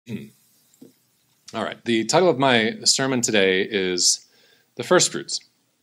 All right, the title of my sermon today is The First Fruits.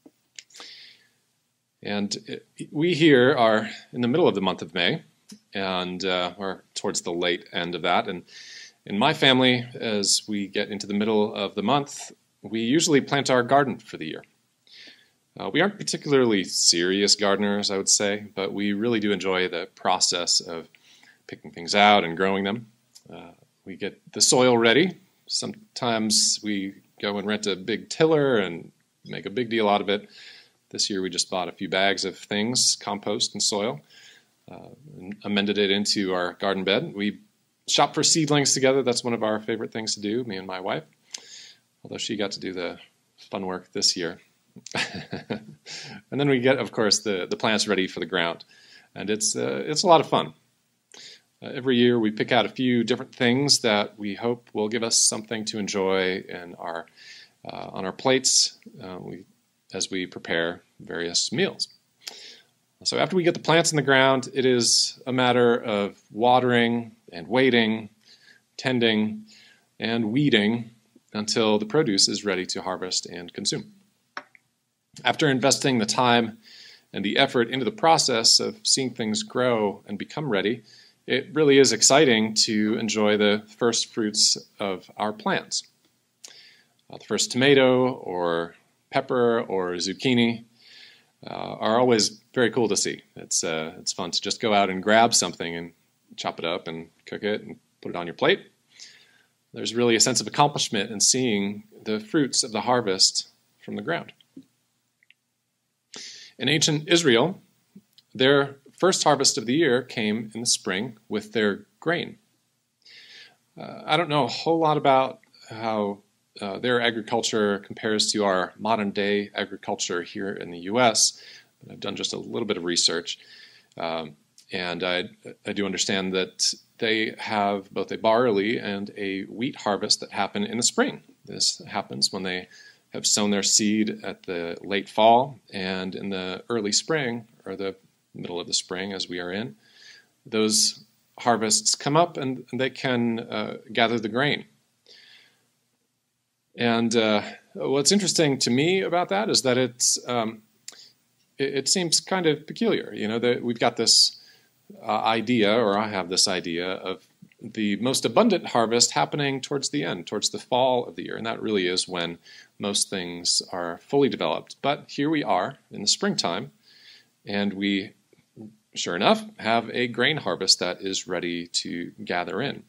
And we here are in the middle of the month of May, and we're towards the late end of that. And in my family, as we get into the middle of the month, we usually plant our garden for the year. We aren't particularly serious gardeners, I would say, but we really do enjoy the process of picking things out and growing them. We get the soil ready. Sometimes we go and rent a big tiller and make a big deal out of it. This year we just bought a few bags of things, compost and soil, and amended it into our garden bed. We shop for seedlings together. That's one of our favorite things to do, me and my wife, although she got to do the fun work this year. And then we get, of course, the plants ready for the ground. And it's a lot of fun. Every year we pick out a few different things that we hope will give us something to enjoy in on our plates as we prepare various meals. So after we get the plants in the ground, it is a matter of watering and waiting, tending, and weeding until the produce is ready to harvest and consume. After investing the time and the effort into the process of seeing things grow and become ready, it really is exciting to enjoy the first fruits of our plants. The first tomato or pepper or zucchini are always very cool to see. It's fun to just go out and grab something and chop it up and cook it and put it on your plate. There's really a sense of accomplishment in seeing the fruits of the harvest from the ground. In ancient Israel, their first harvest of the year came in the spring with their grain. I don't know a whole lot about how their agriculture compares to our modern day agriculture here in the U.S., but I've done just a little bit of research. And I do understand that they have both a barley and a wheat harvest that happen in the spring. This happens when they have sown their seed at the late fall, and in the early spring, or the middle of the spring as we are in, those harvests come up and they can gather the grain. And what's interesting to me about that is that it seems kind of peculiar. You know, that we've got this idea, or I have this idea of the most abundant harvest happening towards the end, towards the fall of the year, and that really is when most things are fully developed. But here we are in the springtime, and we, sure enough, have a grain harvest that is ready to gather in.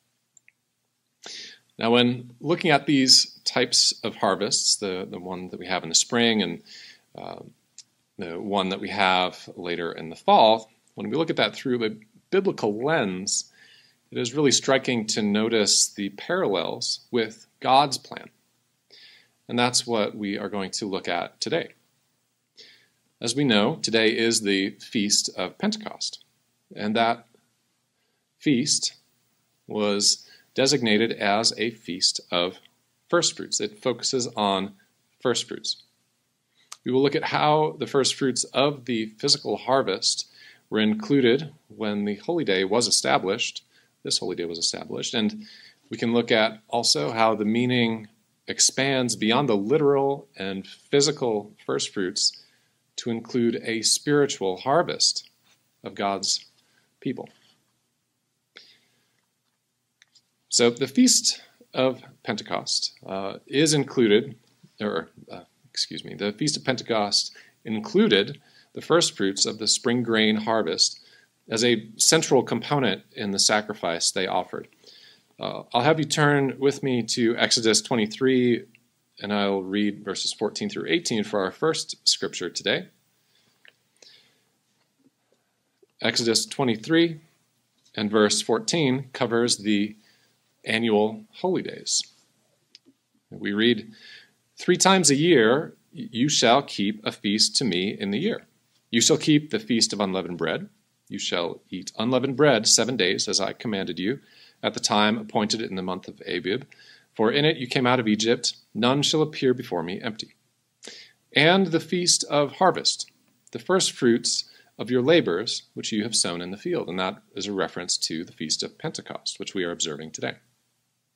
Now, when looking at these types of harvests, the one that we have in the spring and the one that we have later in the fall, when we look at that through a biblical lens, it is really striking to notice the parallels with God's plan. And that's what we are going to look at today. As we know, today is the Feast of Pentecost, and that feast was designated as a feast of first fruits. It focuses on first fruits. We will look at how the first fruits of the physical harvest were included when the holy day was established. This holy day was established, and we can look at also how the meaning expands beyond the literal and physical first fruits to include a spiritual harvest of God's people. So the Feast of Pentecost the Feast of Pentecost included the first fruits of the spring grain harvest as a central component in the sacrifice they offered. I'll have you turn with me to Exodus 23, and I'll read verses 14 through 18 for our first scripture today. Exodus 23 and verse 14 covers the annual holy days. We read, 3 times a year you shall keep a feast to me in the year. You shall keep the feast of unleavened bread. You shall eat unleavened bread 7 days, as I commanded you, at the time appointed in the month of Abib. For in it you came out of Egypt. None shall appear before me empty. And the feast of harvest, the first fruits of your labors which you have sown in the field. And that is a reference to the Feast of Pentecost, which we are observing today.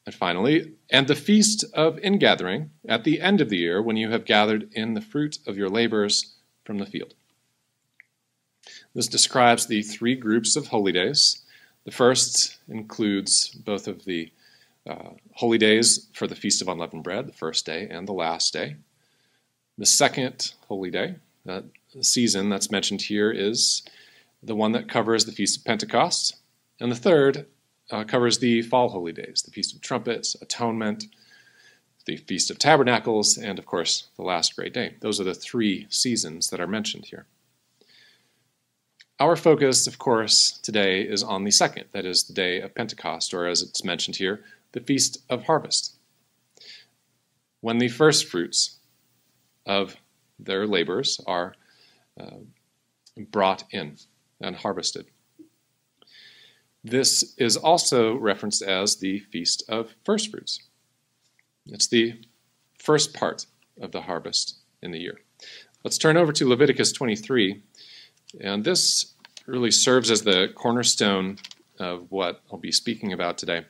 And finally, and the feast of ingathering at the end of the year, when you have gathered in the fruit of your labors from the field. This describes the three groups of holy days. The first includes both of the holy days for the Feast of Unleavened Bread, the first day and the last day. The second holy day, that season that's mentioned here, is the one that covers the Feast of Pentecost. And the third covers the fall holy days, the Feast of Trumpets, Atonement, the Feast of Tabernacles, and of course, the last great day. Those are the three seasons that are mentioned here. Our focus, of course, today is on the second, that is the day of Pentecost, or as it's mentioned here, the Feast of Harvest, when the first fruits of their labors are brought in and harvested. This is also referenced as the Feast of First Fruits. It's the first part of the harvest in the year. Let's turn over to Leviticus 23, and this really serves as the cornerstone of what I'll be speaking about today.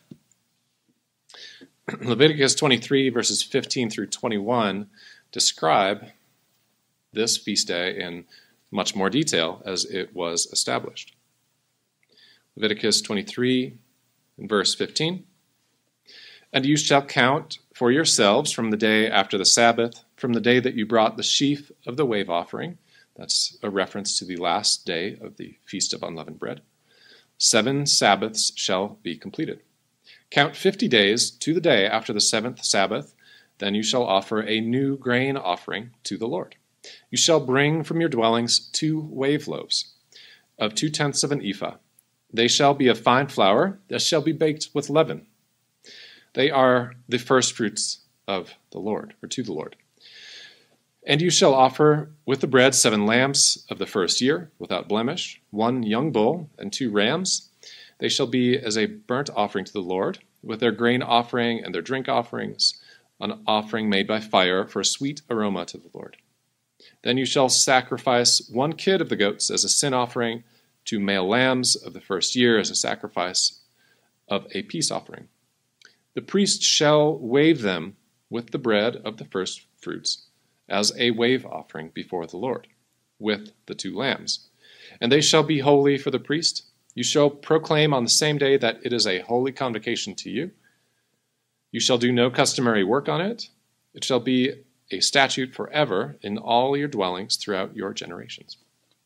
Leviticus 23, verses 15 through 21, describe this feast day in much more detail as it was established. Leviticus 23, in verse 15. And you shall count for yourselves from the day after the Sabbath, from the day that you brought the sheaf of the wave offering. That's a reference to the last day of the Feast of Unleavened Bread. 7 Sabbaths shall be completed. Count 50 days to the day after the 7th Sabbath. Then you shall offer a new grain offering to the Lord. You shall bring from your dwellings 2 wave loaves of 2/10 of an ephah. They shall be of fine flour that shall be baked with leaven. They are the first fruits of the Lord, or to the Lord. And you shall offer with the bread 7 lambs of the first year, without blemish, 1 young bull, and 2 rams. They shall be as a burnt offering to the Lord, with their grain offering and their drink offerings, an offering made by fire for a sweet aroma to the Lord. Then you shall sacrifice 1 kid of the goats as a sin offering, 2 male lambs of the first year as a sacrifice of a peace offering. The priest shall wave them with the bread of the first fruits as a wave offering before the Lord, with the 2 lambs. And they shall be holy for the priest. You shall proclaim on the same day that it is a holy convocation to you. You shall do no customary work on it. It shall be a statute forever in all your dwellings throughout your generations.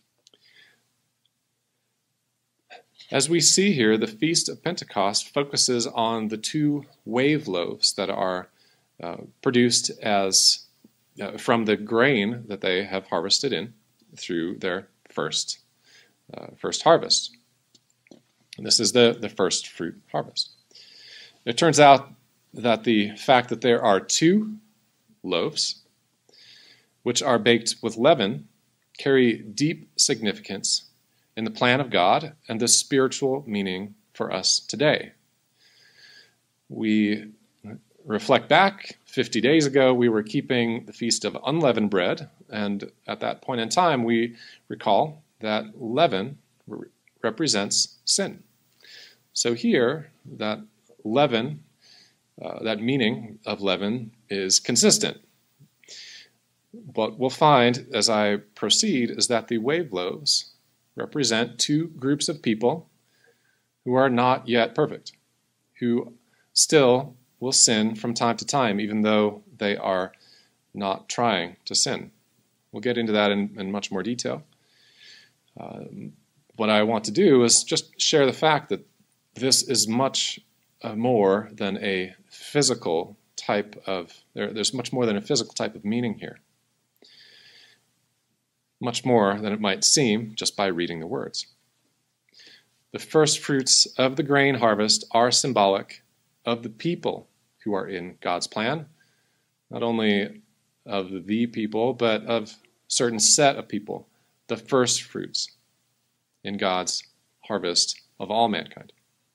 As we see here, the Feast of Pentecost focuses on the 2 wave loaves that are produced as from the grain that they have harvested in through their first harvest. And this is the first fruit harvest. It turns out that the fact that there are 2 loaves, which are baked with leaven, carry deep significance in the plan of God and the spiritual meaning for us today. We reflect back 50 days ago, we were keeping the Feast of Unleavened Bread, and at that point in time, we recall that leaven represents sin. So here, that leaven, that meaning of leaven is consistent. What we'll find as I proceed is that the wave loaves represent 2 groups of people who are not yet perfect, who still will sin from time to time, even though they are not trying to sin. We'll get into that in much more detail. What I want to do is just share the fact that this is much more than a physical type of, there's much more than a physical type of meaning here. Much more than it might seem just by reading the words. The first fruits of the grain harvest are symbolic of the people who are in God's plan, not only of the people, but of a certain set of people, the first fruits in God's harvest of all mankind.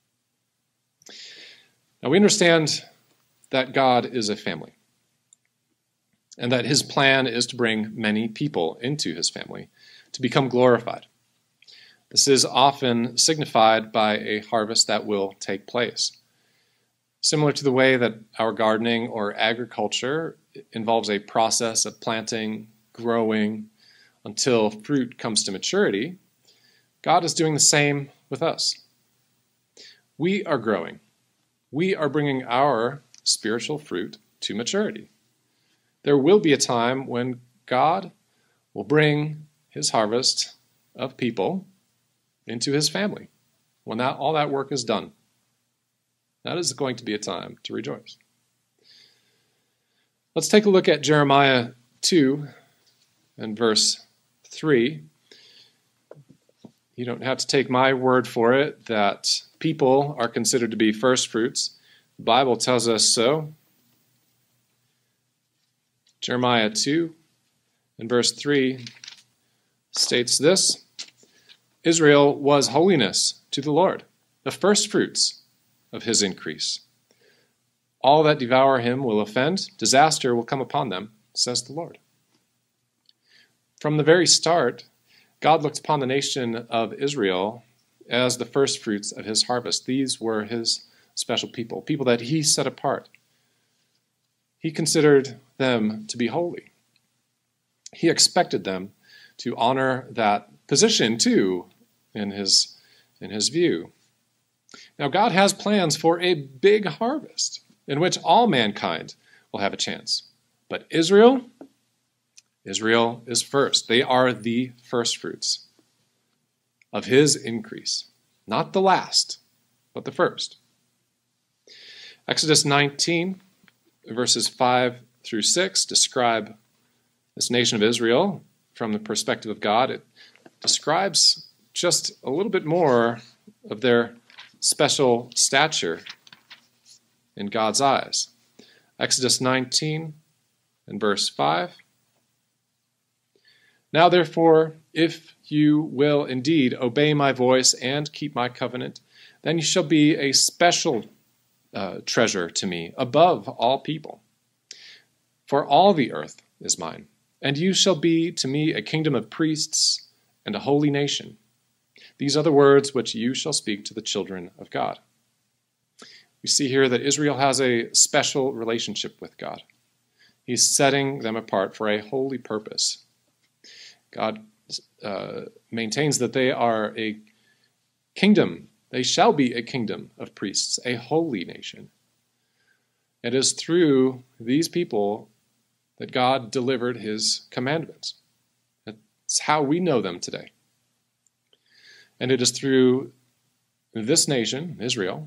Now we understand that God is a family, and that his plan is to bring many people into his family to become glorified. This is often signified by a harvest that will take place. Similar to the way that our gardening or agriculture involves a process of planting, growing, until fruit comes to maturity, God is doing the same with us. We are growing. We are bringing our spiritual fruit to maturity. There will be a time when God will bring his harvest of people into his family, when all that work is done. That is going to be a time to rejoice. Let's take a look at Jeremiah 2 and verse 3. You don't have to take my word for it that people are considered to be first fruits. The Bible tells us so. Jeremiah 2 and verse 3 states this: Israel was holiness to the Lord, the first fruits of his increase. All that devour him will offend, disaster will come upon them, says the Lord. From the very start, God looked upon the nation of Israel as the first fruits of his harvest. These were his special people, people that he set apart. He considered them to be holy. He expected them to honor that position too in his view. Now, God has plans for a big harvest in which all mankind will have a chance. But Israel is first. They are the first fruits of his increase. Not the last, but the first. Exodus 19, verses 5 through 6 describe this nation of Israel from the perspective of God. It describes just a little bit more of their special stature in God's eyes. Exodus 19 and verse 5. Now therefore, if you will indeed obey my voice and keep my covenant, then you shall be a special treasure to me above all people. For all the earth is mine, and you shall be to me a kingdom of priests and a holy nation. These are the words which you shall speak to the children of God. We see here that Israel has a special relationship with God. He's setting them apart for a holy purpose. God maintains that they are a kingdom. They shall be a kingdom of priests, a holy nation. It is through these people that God delivered his commandments. It's how we know them today. And it is through this nation, Israel,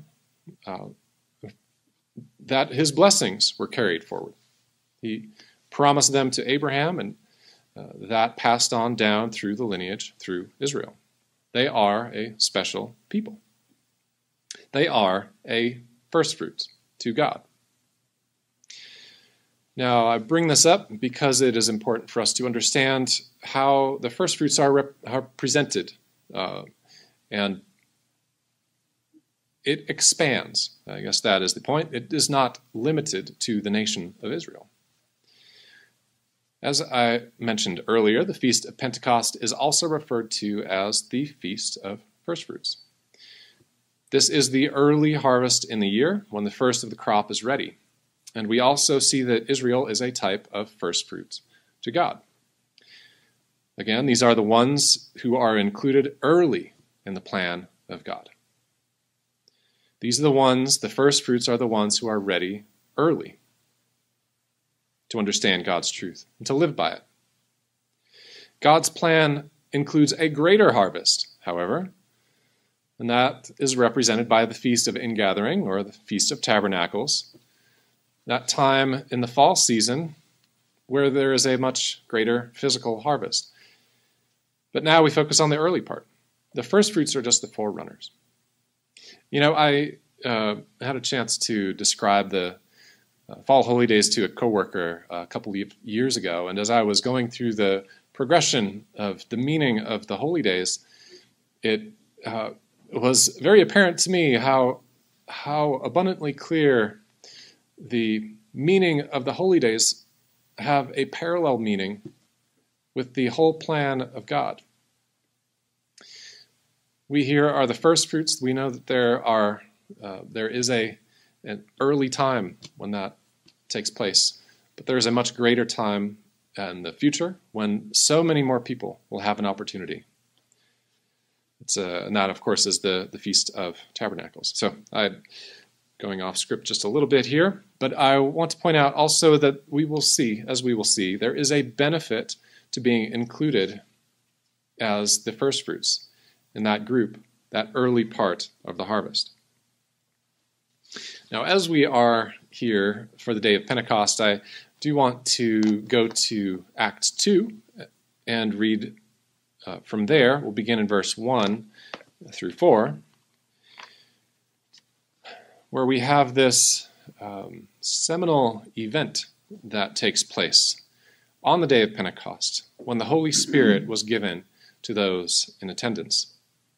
that his blessings were carried forward. He promised them to Abraham, and that passed on down through the lineage, through Israel. They are a special people. They are a first fruits to God. Now, I bring this up because it is important for us to understand how the first fruits are presented. And it expands. I guess that is the point. It is not limited to the nation of Israel. As I mentioned earlier, the Feast of Pentecost is also referred to as the Feast of Firstfruits. This is the early harvest in the year when the first of the crop is ready. And we also see that Israel is a type of firstfruits to God. Again, these are the ones who are included early in the plan of God. These are the ones, the first fruits are the ones who are ready early to understand God's truth and to live by it. God's plan includes a greater harvest, however, and that is represented by the Feast of Ingathering or the Feast of Tabernacles, that time in the fall season where there is a much greater physical harvest. But now we focus on the early part. The first fruits are just the forerunners. You know, I had a chance to describe the fall holy days to a coworker a couple of years ago, and as I was going through the progression of the meaning of the holy days, it was very apparent to me how abundantly clear the meaning of the holy days have a parallel meaning with the whole plan of God. We here are the first fruits. We know that there is a an early time when that takes place. But there is a much greater time in the future when so many more people will have an opportunity. And that, of course, is the Feast of Tabernacles. So I'm going off script just a little bit here, but I want to point out also that we will see, there is a benefit to being included as the first fruits in that group, that early part of the harvest. Now, as we are here for the day of Pentecost, I do want to go to Acts 2 and read from there. We'll begin in verse 1 through 4, where we have this seminal event that takes place on the day of Pentecost, when the Holy Spirit was given to those in attendance.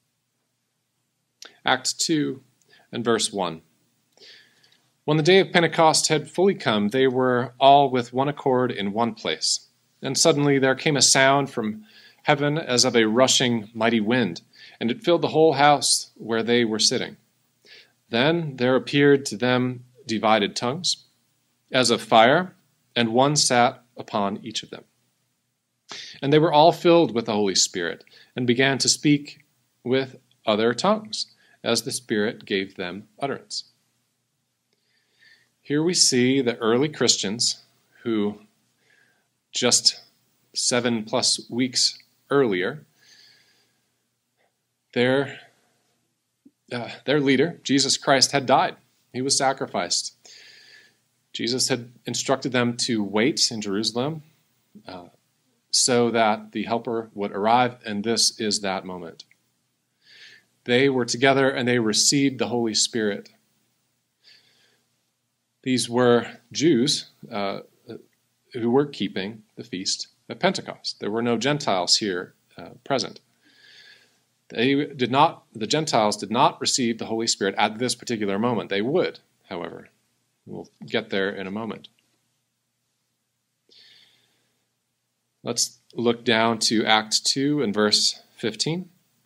Acts 2 and verse 1. When the day of Pentecost had fully come, they were all with one accord in one place. And suddenly there came a sound from heaven as of a rushing mighty wind, and it filled the whole house where they were sitting. Then there appeared to them divided tongues, as of fire, and one sat upon each of them. And they were all filled with the Holy Spirit, and began to speak with other tongues, as the Spirit gave them utterance. Here we see the early Christians who just 7+ weeks earlier, their leader, Jesus Christ, had died. He was sacrificed. Jesus had instructed them to wait in Jerusalem so that the Helper would arrive, and this is that moment. They were together and they received the Holy Spirit. These were Jews who were keeping the feast of Pentecost. There were no Gentiles here present. The Gentiles did not receive the Holy Spirit at this particular moment. They would, however. We'll get there in a moment. Let's look down to Acts 2 and verse 15.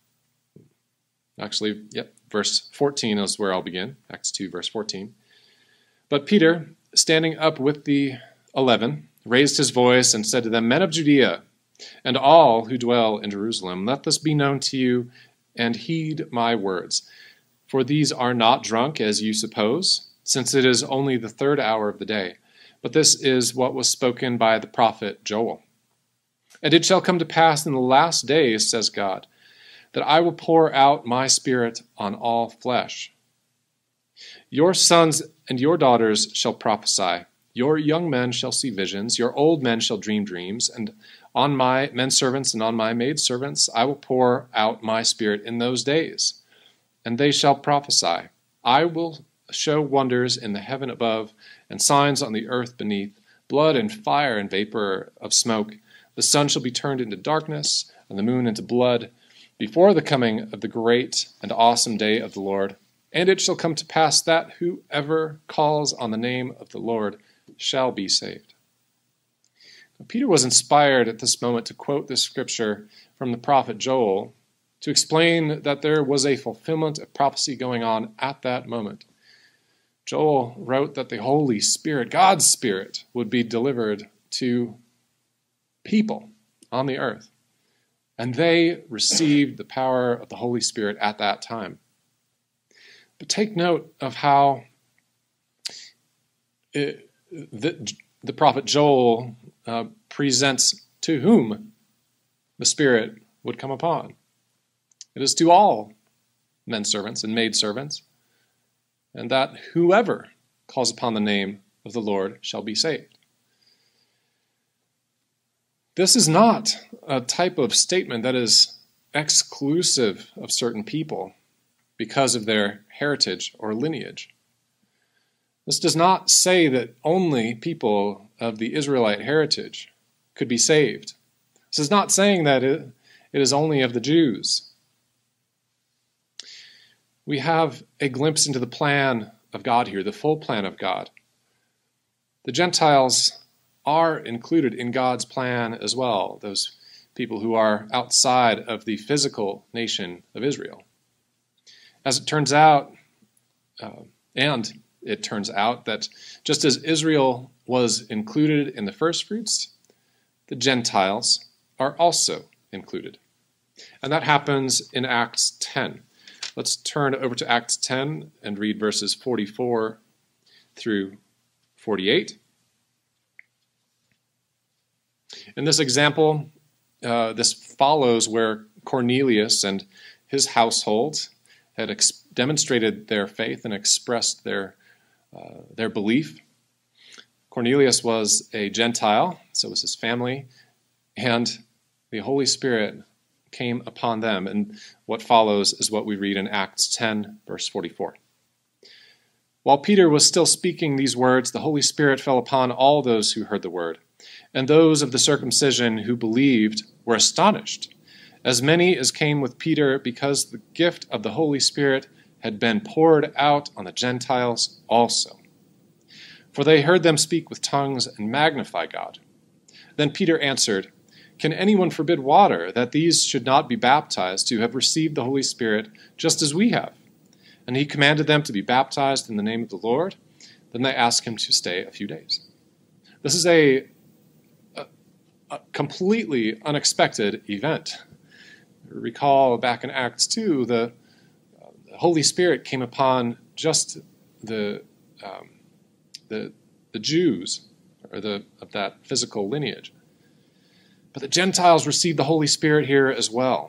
Verse 14 is where I'll begin. Acts 2, verse 14. But Peter, standing up with the 11, raised his voice and said to them, Men of Judea, and all who dwell in Jerusalem, let this be known to you, and heed my words. For these are not drunk, as you suppose, since it is only the 3rd hour of the day. But this is what was spoken by the prophet Joel. And it shall come to pass in the last days, says God, that I will pour out my Spirit on all flesh. Your sons and your daughters shall prophesy. Your young men shall see visions. Your old men shall dream dreams. And on my menservants and on my maidservants I will pour out my Spirit in those days. And they shall prophesy. I will show wonders in the heaven above and signs on the earth beneath, blood and fire and vapor of smoke. The sun shall be turned into darkness and the moon into blood before the coming of the great and awesome day of the Lord. And it shall come to pass that whoever calls on the name of the Lord shall be saved. Now, Peter was inspired at this moment to quote this scripture from the prophet Joel to explain that there was a fulfillment of prophecy going on at that moment. Joel wrote that the Holy Spirit, God's Spirit, would be delivered to people on the earth. And they received the power of the Holy Spirit at that time. But take note of how the prophet Joel presents to whom the Spirit would come upon. It is to all men servants and maid servants, and that whoever calls upon the name of the Lord shall be saved. This is not a type of statement that is exclusive of certain people because of their heritage or lineage. This does not say that only people of the Israelite heritage could be saved. This is not saying that it is only of the Jews. We have a glimpse into the plan of God here, the full plan of God. The Gentiles are included in God's plan as well, those people who are outside of the physical nation of Israel. As it turns out, and it turns out that just as Israel was included in the first fruits, the Gentiles are also included. And that happens in Acts 10. Let's turn over to Acts 10 and read verses 44 through 48. In this example, this follows where Cornelius and his household had demonstrated their faith and expressed their belief. Cornelius was a Gentile, so was his family, and the Holy Spirit came upon them. And what follows is what we read in Acts 10, verse 44. While Peter was still speaking these words, the Holy Spirit fell upon all those who heard the word. And those of the circumcision who believed were astonished, as many as came with Peter, because the gift of the Holy Spirit had been poured out on the Gentiles also. For they heard them speak with tongues and magnify God. Then Peter answered, "Can anyone forbid water, that these should not be baptized who have received the Holy Spirit, just as we have?" And he commanded them to be baptized in the name of the Lord. Then they asked him to stay a few days. This is a completely unexpected event. Recall back in Acts 2, the Holy Spirit came upon just the Jews, or of that physical lineage. But the Gentiles received the Holy Spirit here as well.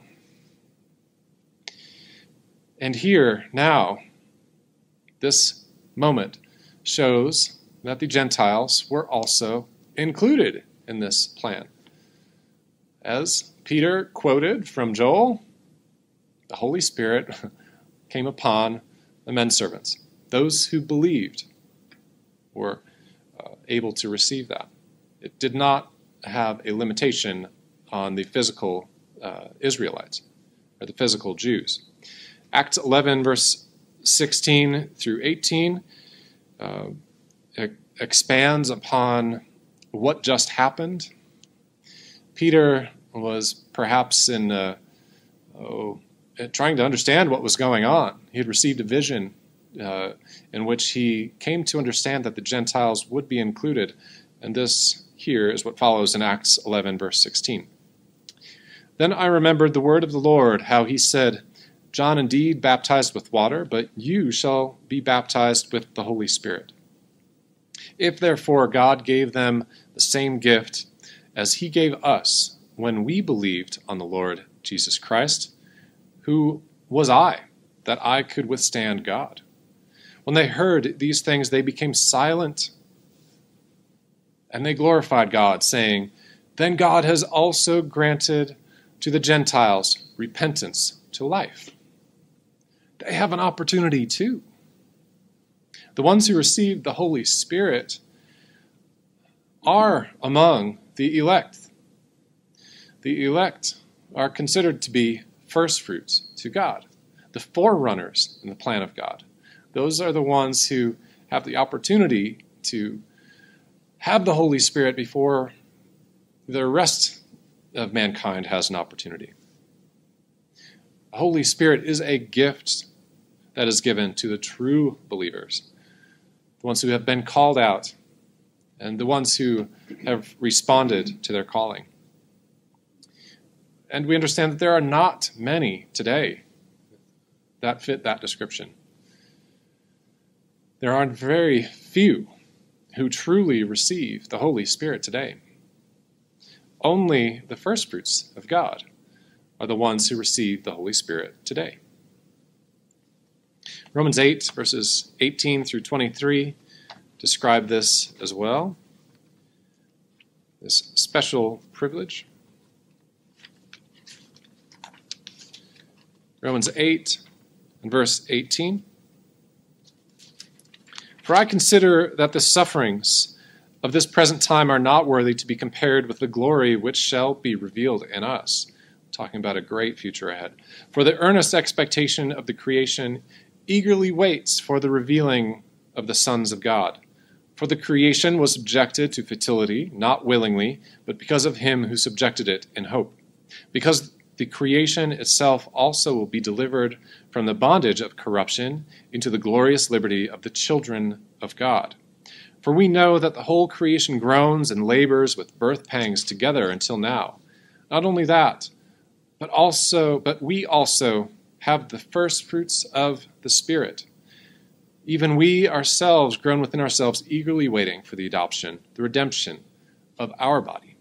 And here, now, this moment shows that the Gentiles were also included in this plan. As Peter quoted from Joel, the Holy Spirit came upon the men servants. Those who believed were able to receive that. It did not have a limitation on the physical Israelites, or the physical Jews. Acts 11, verse 16 through 18, expands upon what just happened. Peter was perhaps trying to understand what was going on. He had received a vision in which he came to understand that the Gentiles would be included. And this here is what follows in Acts 11, verse 16. "Then I remembered the word of the Lord, how he said, 'John indeed baptized with water, but you shall be baptized with the Holy Spirit.' If therefore God gave them the same gift as he gave us when we believed on the Lord Jesus Christ, who was I, that I could withstand God?" When they heard these things, they became silent, and they glorified God, saying, "Then God has also granted to the Gentiles repentance to life." They have an opportunity too. The ones who received the Holy Spirit are among the elect. The elect are considered to be first fruits to God, the forerunners in the plan of God. Those are the ones who have the opportunity to have the Holy Spirit before the rest of mankind has an opportunity. The Holy Spirit is a gift that is given to the true believers, the ones who have been called out, and the ones who have responded to their calling. And we understand that there are not many today that fit that description. There are very few who truly receive the Holy Spirit today. Only the first fruits of God are the ones who receive the Holy Spirit today. Romans 8, verses 18 through 23 describe this as well, this special privilege. Romans 8 and verse 18. "For I consider that the sufferings of this present time are not worthy to be compared with the glory which shall be revealed in us." Talking about a great future ahead. "For the earnest expectation of the creation eagerly waits for the revealing of the sons of God. For the creation was subjected to futility, not willingly, but because of him who subjected it in hope. Because the creation itself also will be delivered from the bondage of corruption into the glorious liberty of the children of God. For we know that the whole creation groans and labors with birth pangs together until now. Not only that, but we also have the first fruits of the Spirit. Even we ourselves groan within ourselves, eagerly waiting for the adoption, the redemption of our body.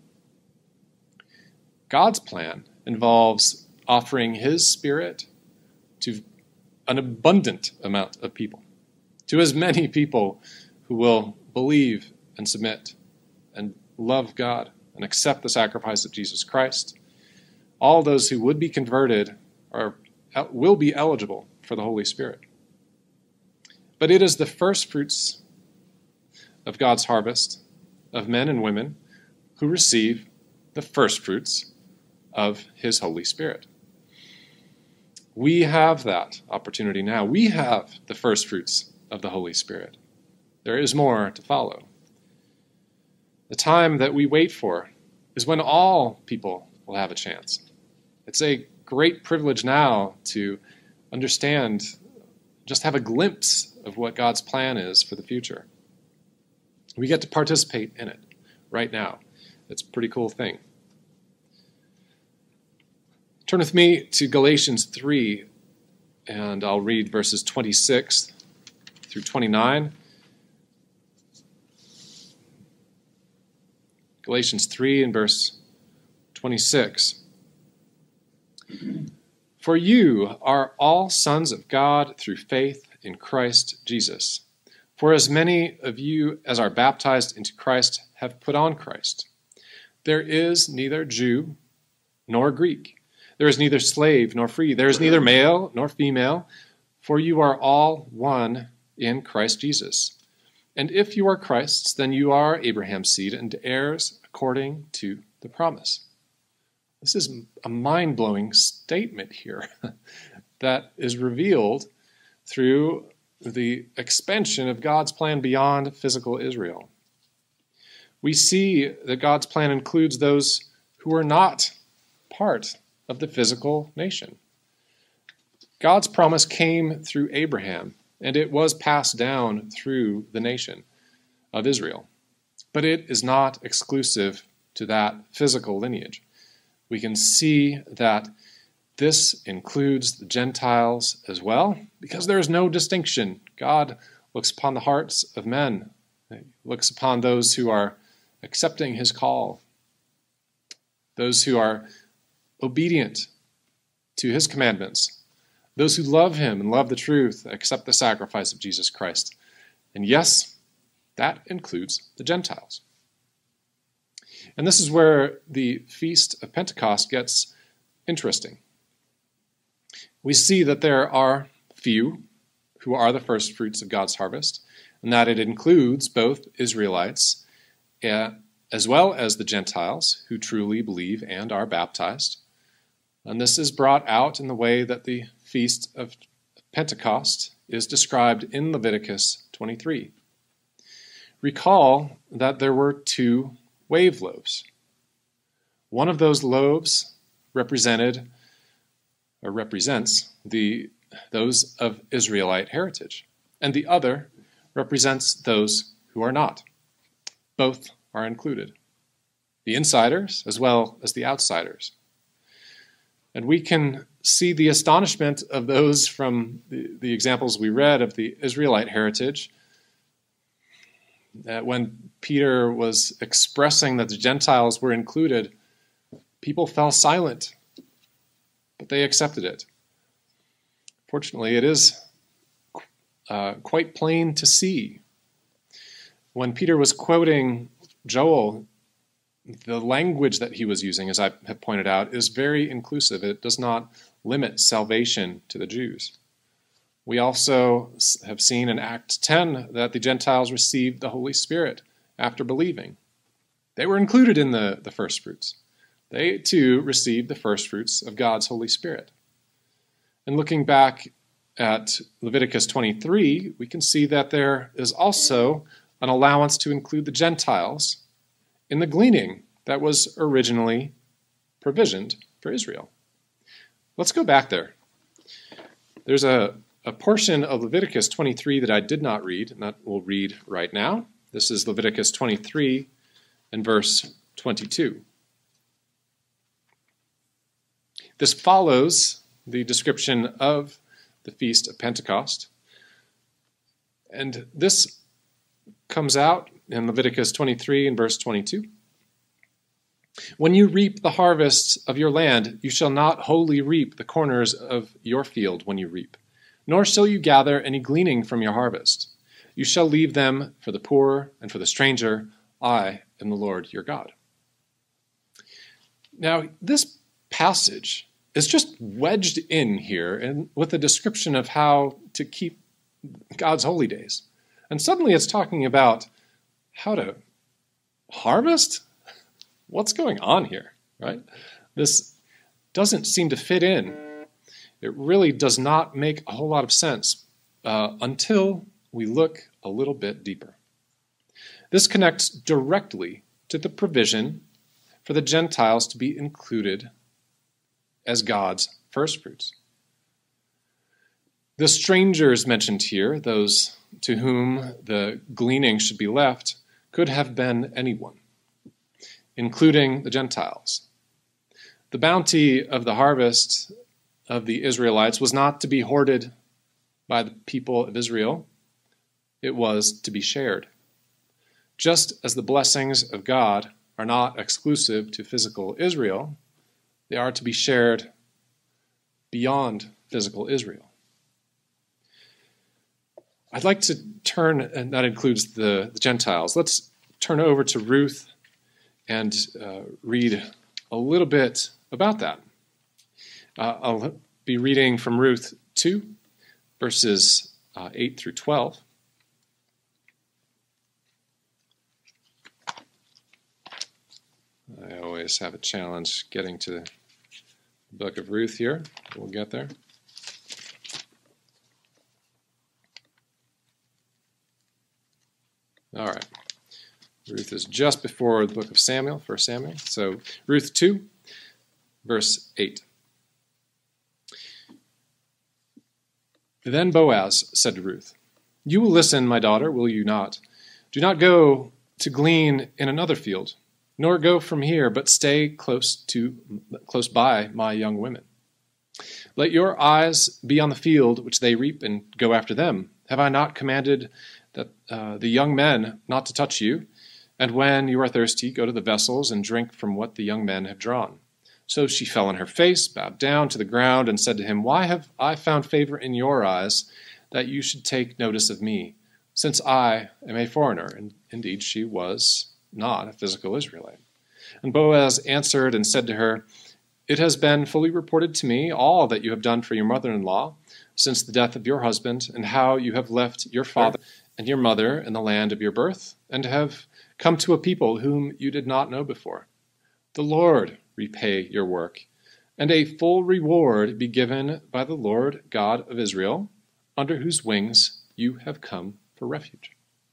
God's plan involves offering his Spirit to an abundant amount of people, to as many people who will believe and submit and love God and accept the sacrifice of Jesus Christ. All those who would be converted will be eligible for the Holy Spirit. But it is the first fruits of God's harvest of men and women who receive the first fruits of his Holy Spirit. We have that opportunity now. We have the first fruits of the Holy Spirit. There is more to follow. The time that we wait for is when all people will have a chance. It's a great privilege now to understand, just have a glimpse of what God's plan is for the future. We get to participate in it right now. It's a pretty cool thing. Turn with me to Galatians 3, and I'll read verses 26 through 29. Galatians 3 and verse 26. For you are all sons of God through faith in Christ Jesus. For as many of you as are baptized into Christ have put on Christ. There is neither Jew nor Greek. There is neither slave nor free. There is neither male nor female, for you are all one in Christ Jesus. And if you are Christ's, then you are Abraham's seed and heirs according to the promise. This is a mind-blowing statement here that is revealed through the expansion of God's plan beyond physical Israel. We see that God's plan includes those who are not part of the physical nation. God's promise came through Abraham, and it was passed down through the nation of Israel. But it is not exclusive to that physical lineage. We can see that this includes the Gentiles as well, because there is no distinction. God looks upon the hearts of men. He looks upon those who are accepting his call, those who are obedient to his commandments, those who love him and love the truth, accept the sacrifice of Jesus Christ. And yes, that includes the Gentiles. And this is where the Feast of Pentecost gets interesting. We see that there are few who are the first fruits of God's harvest, and that it includes both Israelites as well as the Gentiles who truly believe and are baptized. And this is brought out in the way that the Feast of Pentecost is described in Leviticus 23. Recall that there were 2 wave loaves. One of those loaves represents those of Israelite heritage, and the other represents those who are not. Both are included, the insiders as well as the outsiders. And we can see the astonishment of those from the examples we read of the Israelite heritage. When Peter was expressing that the Gentiles were included, people fell silent, but they accepted it. Fortunately, it is quite plain to see. When Peter was quoting Joel, the language that he was using, as I have pointed out, is very inclusive. It does not limit salvation to the Jews. We also have seen in Acts 10 that the Gentiles received the Holy Spirit after believing. They were included in the first fruits. They too received the first fruits of God's Holy Spirit. And looking back at Leviticus 23, we can see that there is also an allowance to include the Gentiles in the gleaning that was originally provisioned for Israel. Let's go back there. There's a portion of Leviticus 23 that I did not read, and that we'll read right now. This is Leviticus 23 and verse 22. This follows the description of the Feast of Pentecost. And this comes out in Leviticus 23 and verse 22. When you reap the harvest of your land, you shall not wholly reap the corners of your field when you reap, nor shall you gather any gleaning from your harvest. You shall leave them for the poor and for the stranger. I am the Lord your God. Now, this passage is just wedged in here and with a description of how to keep God's holy days. And suddenly it's talking about how to harvest? What's going on here, right? This doesn't seem to fit in. It really does not make a whole lot of sense until we look a little bit deeper. This connects directly to the provision for the Gentiles to be included as God's firstfruits. The strangers mentioned here, those to whom the gleaning should be left, could have been anyone, including the Gentiles. The bounty of the harvest of the Israelites was not to be hoarded by the people of Israel. It was to be shared. Just as the blessings of God are not exclusive to physical Israel, they are to be shared beyond physical Israel. I'd like to turn, and that includes the Gentiles. Let's turn over to Ruth and read a little bit about that. I'll be reading from Ruth 2, verses 8 through 12. I always have a challenge getting to the book of Ruth here. We'll get there. All right. Ruth is just before the book of Samuel, 1 Samuel. So Ruth 2, verse 8. Then Boaz said to Ruth, "You will listen, my daughter, will you not? Do not go to glean in another field, nor go from here, but stay close by my young women. Let your eyes be on the field which they reap, and go after them. Have I not commanded that the young men not to touch you? And when you are thirsty, go to the vessels and drink from what the young men have drawn." So she fell on her face, bowed down to the ground, and said to him, "Why have I found favor in your eyes, that you should take notice of me, since I am a foreigner?" And indeed, she was not a physical Israelite. And Boaz answered and said to her, "It has been fully reported to me all that you have done for your mother-in-law since the death of your husband, and how you have left your father and your mother in the land of your birth, and have come to a people whom you did not know before. The Lord repay your work, and a full reward be given by the Lord God of Israel, under whose wings you have come for refuge."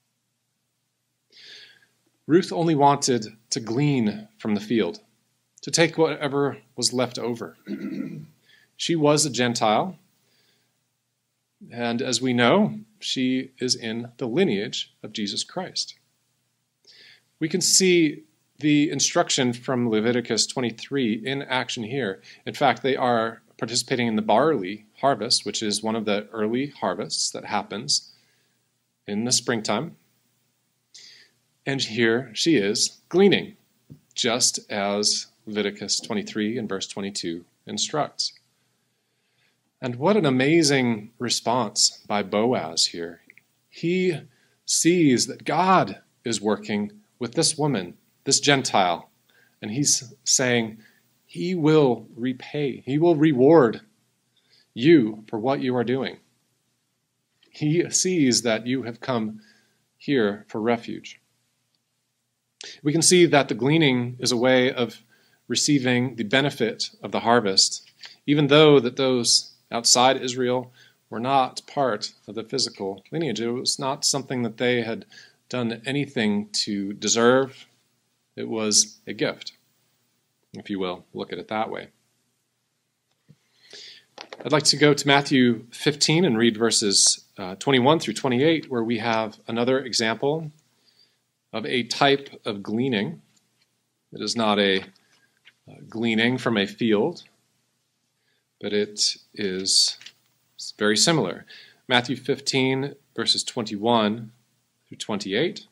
Ruth only wanted to glean from the field, to take whatever was left over. She was a Gentile, and as we know, she is in the lineage of Jesus Christ. We can see the instruction from Leviticus 23 in action here. In fact, they are participating in the barley harvest, which is one of the early harvests that happens in the springtime. And here she is gleaning, just as Leviticus 23 and verse 22 instructs. And what an amazing response by Boaz here. He sees that God is working with this woman, this Gentile, and he's saying he will repay, he will reward you for what you are doing. He sees that you have come here for refuge. We can see that the gleaning is a way of receiving the benefit of the harvest, even though that those outside Israel were not part of the physical lineage. It was not something that they had done anything to deserve. It was a gift, if you will, look at it that way. I'd like to go to Matthew 15 and read verses 21 through 28, where we have another example of a type of gleaning. It is not a gleaning from a field, but it is very similar. Matthew 15, verses 21 through 28.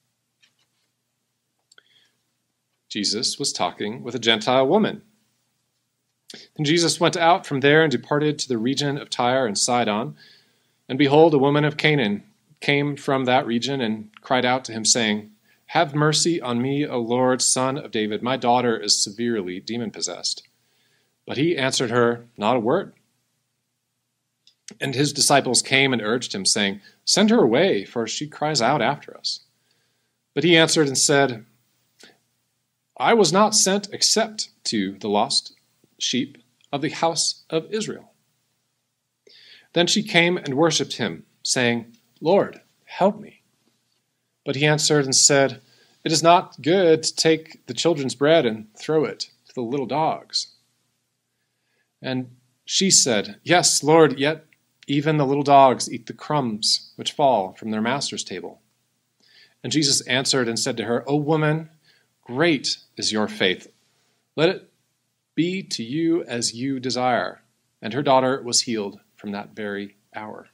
Jesus was talking with a Gentile woman. Then Jesus went out from there and departed to the region of Tyre and Sidon. And behold, a woman of Canaan came from that region and cried out to him, saying, "Have mercy on me, O Lord, Son of David. My daughter is severely demon-possessed." But he answered her not a word. And his disciples came and urged him, saying, "Send her away, for she cries out after us." But he answered and said, "I was not sent except to the lost sheep of the house of Israel." Then she came and worshipped him, saying, "Lord, help me." But he answered and said, "It is not good to take the children's bread and throw it to the little dogs." And she said, "Yes, Lord, yet even the little dogs eat the crumbs which fall from their master's table." And Jesus answered and said to her, "O woman, great is your faith. Let it be to you as you desire." And her daughter was healed from that very hour.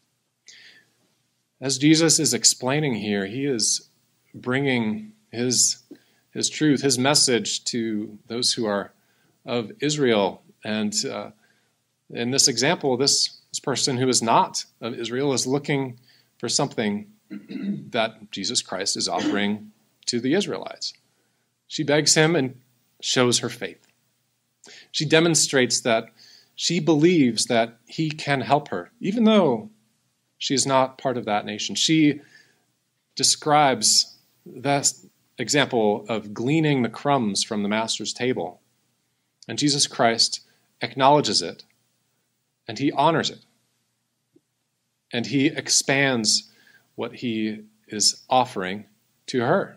As Jesus is explaining here, he is bringing his truth, his message to those who are of Israel. And in this example, this person who is not of Israel is looking for something that Jesus Christ is offering to the Israelites. She begs him and shows her faith. She demonstrates that she believes that he can help her, even though she is not part of that nation. She describes that example of gleaning the crumbs from the master's table. And Jesus Christ acknowledges it, and he honors it. And he expands what he is offering to her.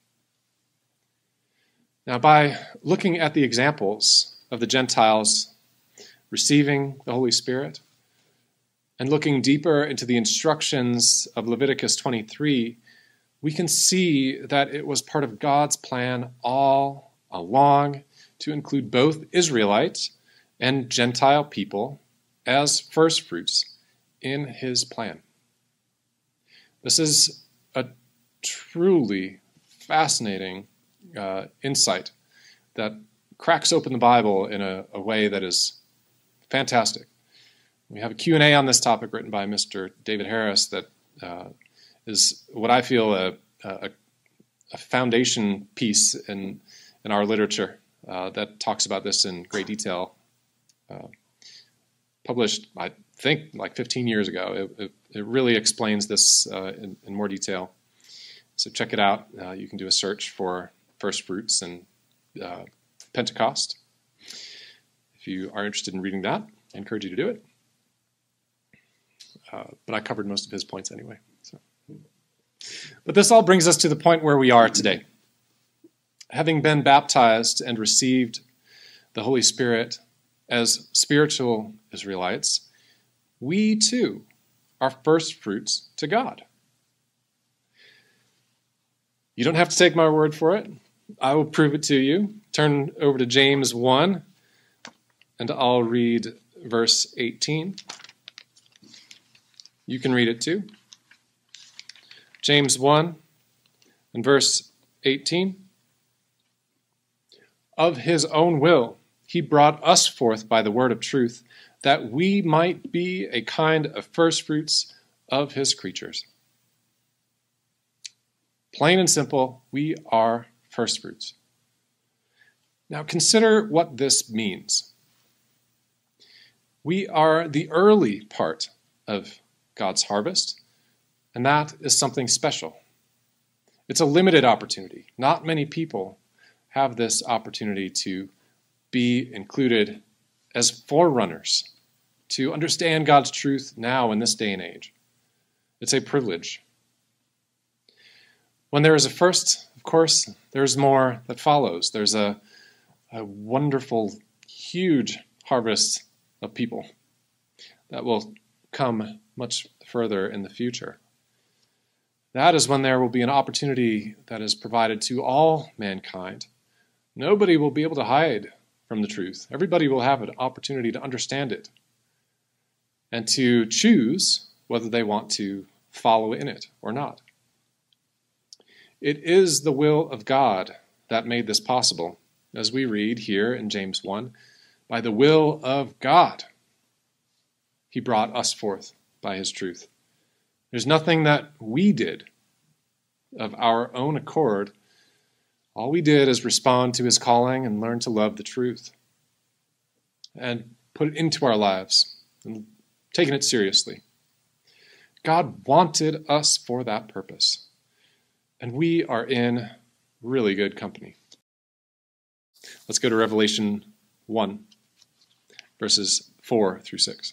Now, by looking at the examples of the Gentiles receiving the Holy Spirit and looking deeper into the instructions of Leviticus 23, we can see that it was part of God's plan all along to include both Israelites and Gentile people as firstfruits in his plan. This is a truly fascinating insight that cracks open the Bible in a way that is fantastic. We have a Q&A on this topic written by Mr. David Harris that is what I feel a foundation piece in our literature that talks about this in great detail. Published, I think, like 15 years ago. It really explains this in more detail. So check it out. You can do a search for First Fruits and Pentecost. If you are interested in reading that, I encourage you to do it. But I covered most of his points anyway. So. But this all brings us to the point where we are today. Having been baptized and received the Holy Spirit as spiritual Israelites, we too are first fruits to God. You don't have to take my word for it. I will prove it to you. Turn over to James 1, and I'll read verse 18. You can read it too. James 1 and verse 18. Of his own will, he brought us forth by the word of truth, that we might be a kind of firstfruits of his creatures. Plain and simple, we are firstfruits. Now consider what this means. We are the early part of God's harvest, and that is something special. It's a limited opportunity. Not many people have this opportunity to be included as forerunners, to understand God's truth now in this day and age. It's a privilege. When there is a first, of course, there's more that follows. There's a wonderful, huge harvest of people that will come much further in the future. That is when there will be an opportunity that is provided to all mankind. Nobody will be able to hide from the truth. Everybody will have an opportunity to understand it and to choose whether they want to follow in it or not. It is the will of God that made this possible. As we read here in James 1, by the will of God, he brought us forth by his truth. There's nothing that we did of our own accord. All we did is respond to his calling and learn to love the truth and put it into our lives and taking it seriously. God wanted us for that purpose, and we are in really good company. Let's go to Revelation 1, verses 4 through 6.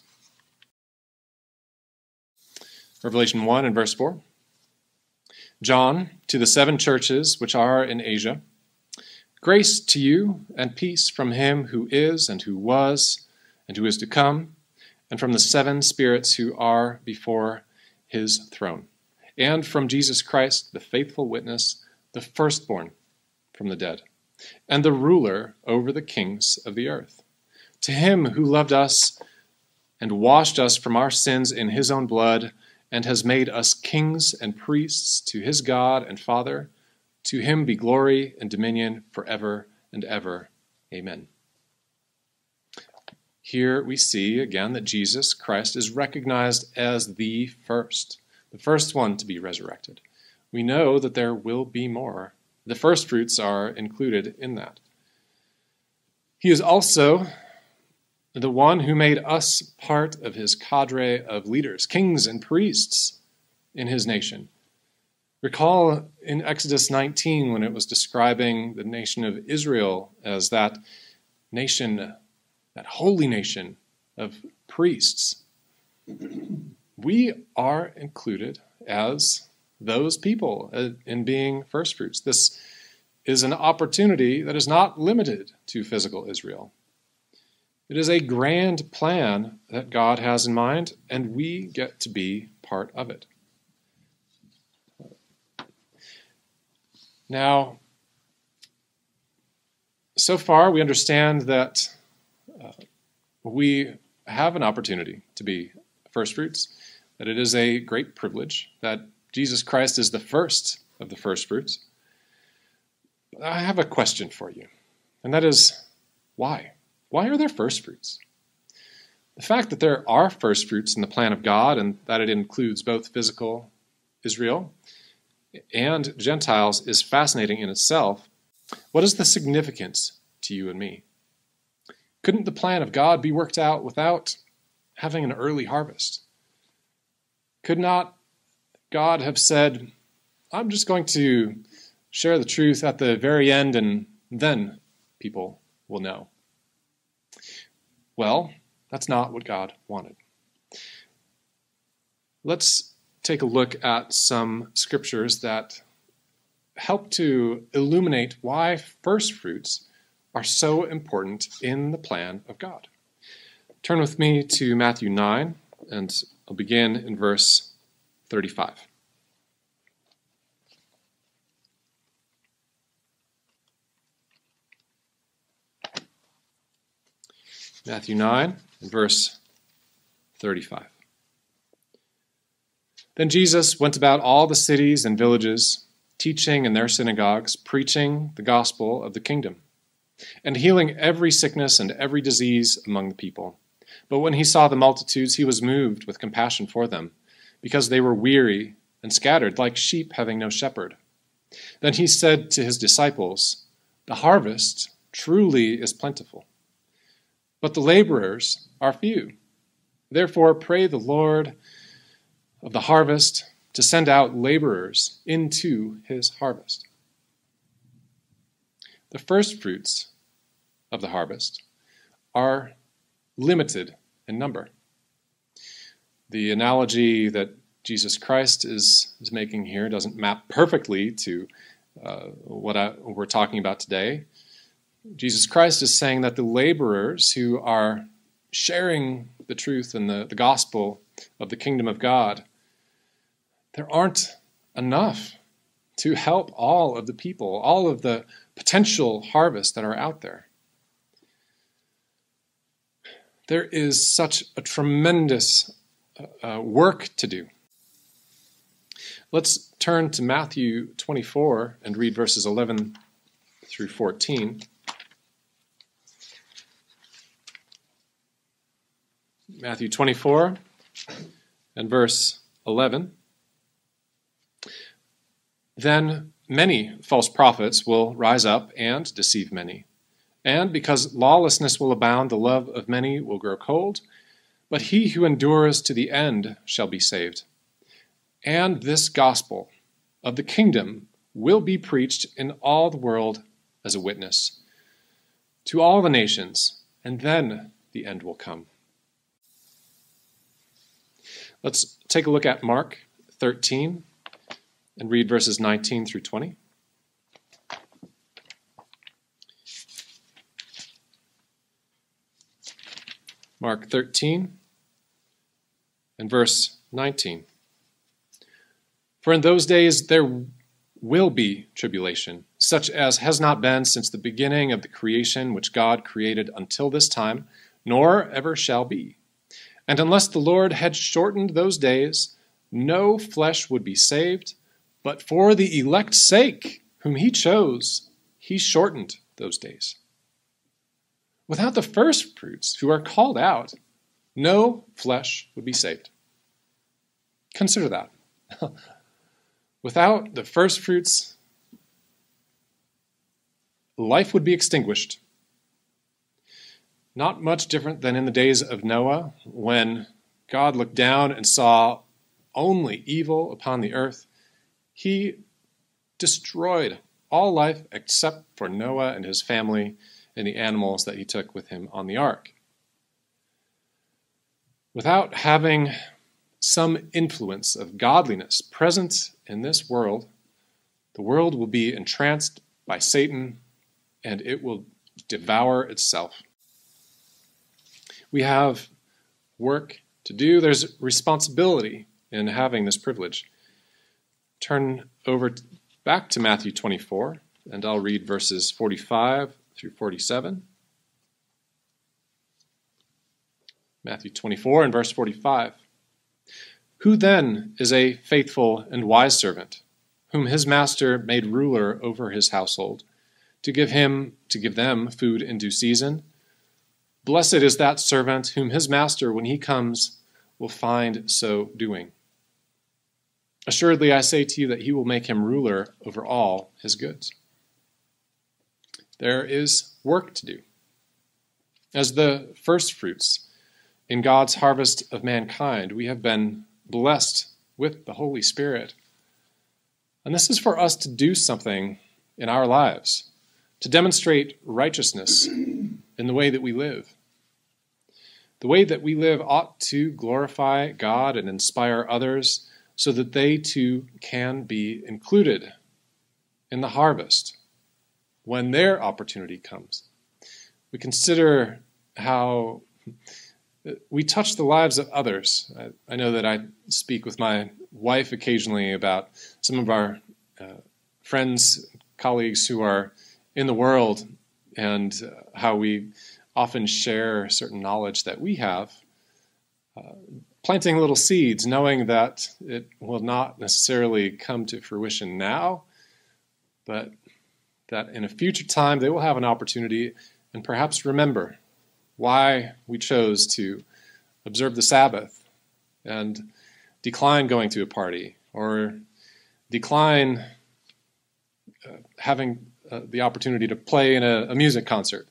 Revelation 1 and verse 4. John, to the 7 churches which are in Asia, grace to you and peace from him who is and who was and who is to come, and from the 7 spirits who are before his throne, and from Jesus Christ, the faithful witness, the firstborn from the dead, and the ruler over the kings of the earth. To him who loved us and washed us from our sins in his own blood, and has made us kings and priests to his God and Father, to him be glory and dominion forever and ever. Amen. Here we see again that Jesus Christ is recognized as the first one to be resurrected. We know that there will be more. The first fruits are included in that. He is also the one who made us part of his cadre of leaders, kings and priests in his nation. Recall in Exodus 19 when it was describing the nation of Israel as that nation, that holy nation of priests. We are included as those people in being firstfruits. This is an opportunity that is not limited to physical Israel. It is a grand plan that God has in mind, and we get to be part of it. Now, so far we understand that we have an opportunity to be firstfruits, that it is a great privilege, that Jesus Christ is the first of the firstfruits. But I have a question for you, and that is, why? Why are there firstfruits? The fact that there are firstfruits in the plan of God and that it includes both physical Israel and Gentiles is fascinating in itself. What is the significance to you and me? Couldn't the plan of God be worked out without having an early harvest? Could not God have said, I'm just going to share the truth at the very end and then people will know? Well, that's not what God wanted. Let's take a look at some scriptures that help to illuminate why firstfruits are so important in the plan of God. Turn with me to Matthew 9, and I'll begin in verse 35. Matthew 9, verse 35. Then Jesus went about all the cities and villages, teaching in their synagogues, preaching the gospel of the kingdom, and healing every sickness and every disease among the people. But when he saw the multitudes, he was moved with compassion for them, because they were weary and scattered like sheep having no shepherd. Then he said to his disciples, the harvest truly is plentiful, but the laborers are few. Therefore pray the Lord of the harvest to send out laborers into his harvest. The first fruits of the harvest are limited in number. The analogy that Jesus Christ is making here doesn't map perfectly to what we're talking about today. Jesus Christ is saying that the laborers who are sharing the truth and the gospel of the kingdom of God, there aren't enough to help all of the people, all of the potential harvests that are out there. There is such a tremendous work to do. Let's turn to Matthew 24 and read verses 11 through 14. Matthew 24 and verse 11. Then many false prophets will rise up and deceive many. And because lawlessness will abound, the love of many will grow cold. But he who endures to the end shall be saved. And this gospel of the kingdom will be preached in all the world as a witness to all the nations, and then the end will come. Let's take a look at Mark 13 and read verses 19 through 20. Mark 13 and verse 19. For in those days there will be tribulation, such as has not been since the beginning of the creation which God created until this time, nor ever shall be. And unless the Lord had shortened those days, no flesh would be saved, but for the elect's sake, whom he chose, he shortened those days. Without the first fruits who are called out, no flesh would be saved. Consider that. Without the first fruits, life would be extinguished. Not much different than in the days of Noah, when God looked down and saw only evil upon the earth. He destroyed all life except for Noah and his family and the animals that he took with him on the ark. Without having some influence of godliness present in this world, the world will be entranced by Satan and it will devour itself. We have work to do. There's responsibility in having this privilege. Turn over back to Matthew 24, and I'll read verses 45 through 47. Matthew 24 and verse 45. Who then is a faithful and wise servant, whom his master made ruler over his household, to give them food in due season? Blessed is that servant whom his master, when he comes, will find so doing. Assuredly, I say to you that he will make him ruler over all his goods. There is work to do. As the first fruits in God's harvest of mankind, we have been blessed with the Holy Spirit. And this is for us to do something in our lives, to demonstrate righteousness in the way that we live. The way that we live ought to glorify God and inspire others so that they too can be included in the harvest when their opportunity comes. We consider how we touch the lives of others. I know that I speak with my wife occasionally about some of our friends, colleagues who are in the world, and how we often share certain knowledge that we have, planting little seeds, knowing that it will not necessarily come to fruition now, but that in a future time they will have an opportunity and perhaps remember why we chose to observe the Sabbath and decline going to a party or decline having the opportunity to play in a music concert.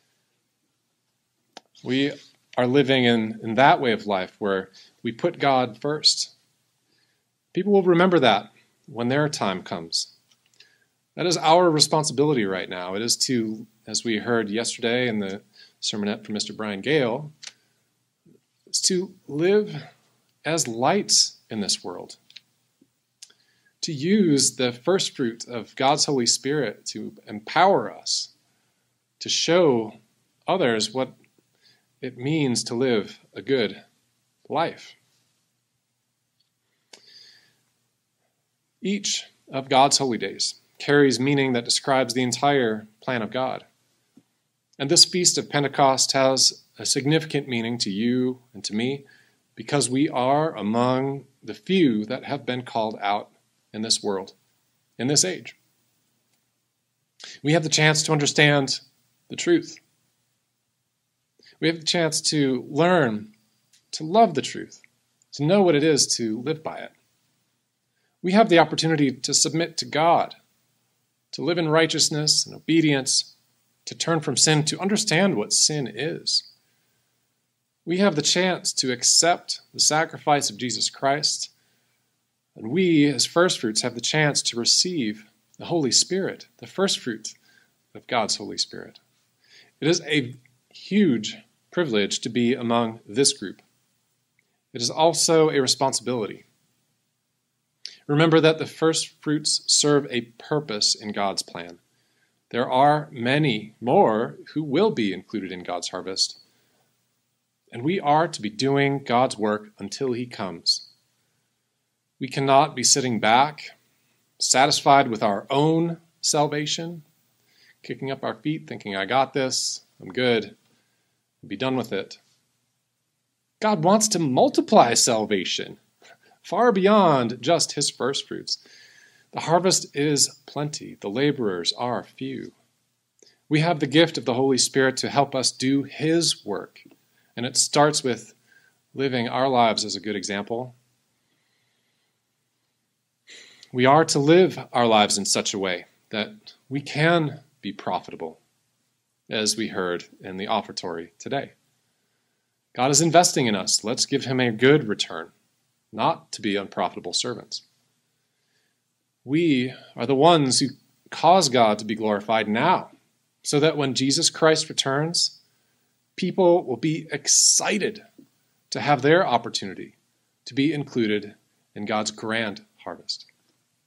We are living in that way of life where we put God first. People will remember that when their time comes. That is our responsibility right now. It is to, as we heard yesterday in the sermonette from Mr. Brian Gale, is to live as lights in this world. To use the first fruit of God's Holy Spirit to empower us, to show others what it means to live a good life. Each of God's holy days carries meaning that describes the entire plan of God. And this Feast of Pentecost has a significant meaning to you and to me because we are among the few that have been called out in this world, in this age. We have the chance to understand the truth. We have the chance to learn to love the truth, to know what it is to live by it. We have the opportunity to submit to God, to live in righteousness and obedience, to turn from sin, to understand what sin is. We have the chance to accept the sacrifice of Jesus Christ, and we, as firstfruits, have the chance to receive the Holy Spirit, the first fruit of God's Holy Spirit. It is a huge privilege to be among this group. It is also a responsibility. Remember that the first fruits serve a purpose in God's plan. There are many more who will be included in God's harvest, and we are to be doing God's work until he comes. We cannot be sitting back, satisfied with our own salvation, kicking up our feet, thinking, I got this, I'm good, be done with it. God wants to multiply salvation far beyond just his first fruits. The harvest is plenty. The laborers are few. We have the gift of the Holy Spirit to help us do his work. And it starts with living our lives as a good example. We are to live our lives in such a way that we can be profitable, as we heard in the offertory today. God is investing in us. Let's give him a good return, not to be unprofitable servants. We are the ones who cause God to be glorified now, so that when Jesus Christ returns, people will be excited to have their opportunity to be included in God's grand harvest.